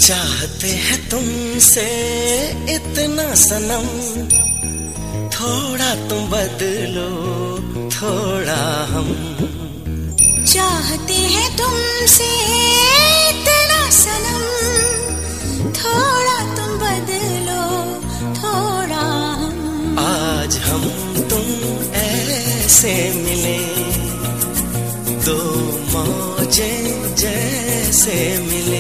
चाहते हैं तुमसे इतना सनम, थोड़ा तुम बदलो थोड़ा हम। चाहते हैं तुमसे इतना सनम, थोड़ा तुम बदलो थोड़ा हम। आज हम तुम ऐसे मिले, दो मौजे जैसे मिले।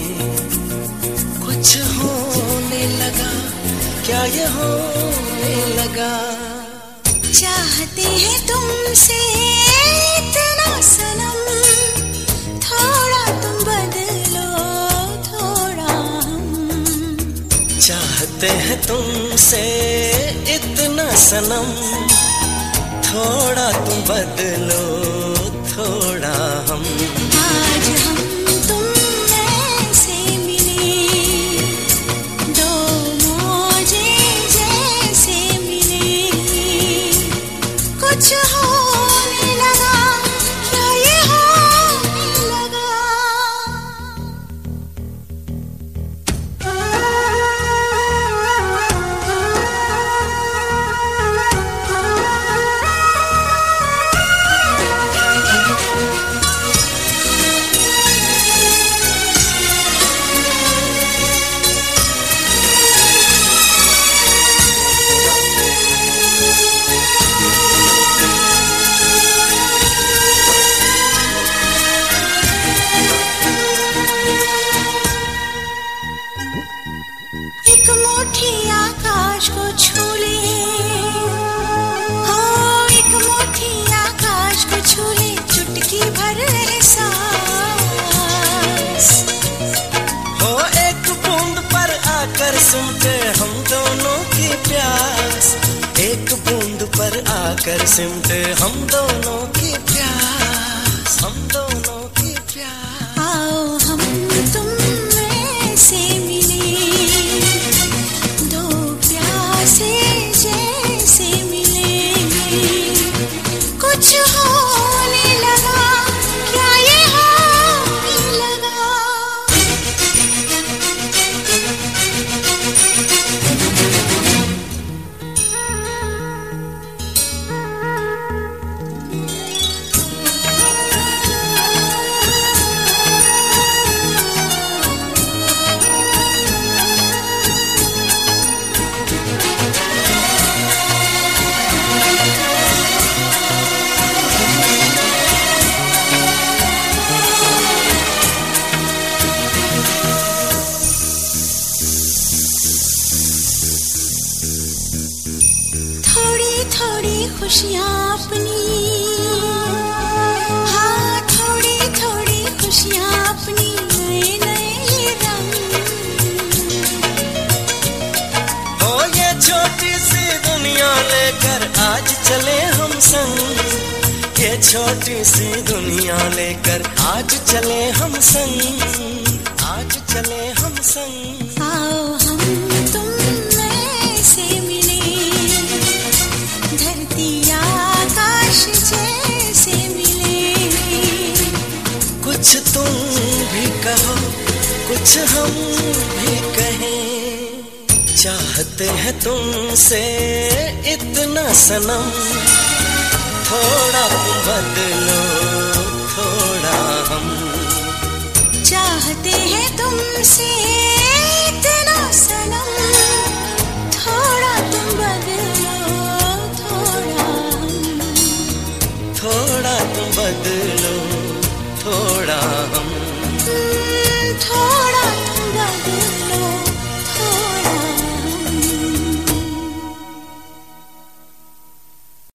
कुछ होने लगा, क्या ये होने लगा। चाहते हैं तुमसे इतना सनम, थोड़ा तुम बदलो थोड़ा हम। चाहते हैं तुमसे इतना सनम, थोड़ा तुम बदलो थोड़ा हम। आज हम तुम ऐसे मिले, दो मौजे जैसे मिले। कुछ होने लगा, क्या ये होने लगा। एक मुट्ठी आकाश को छू ले, हो एक मुट्ठी आकाश को छू ले। चुटकी भर एहसास, हो एक बूंद पर आकर सिमटे हम दोनों की प्यास। एक बूंद पर आकर सिमटे हम दोनों की प्यास, हम दोनों की प्यास। आओ हम तुम ऐसे मिले, दो प्यासे जैसे मिले। कुछ होने लगा, क्या ये होने लगा। थोड़ी थोड़ी खुशियाँ अपनी, हाँ थोड़ी थोड़ी खुशियाँ अपनी। नए नए रंग, हो ये छोटी सी दुनिया लेकर आज चले हम संग। ये छोटी सी दुनिया लेकर आज चले हम संग, आज चले हम संग। आओ हम तुम ऐसे मिले, धरती आकाश जैसे मिले। कुछ तुम भी कहो, कुछ हम भी कहें। चाहते हैं तुमसे इतना सनम, थोड़ा तुम बदलो थोड़ा हम। चाहते हैं तुमसे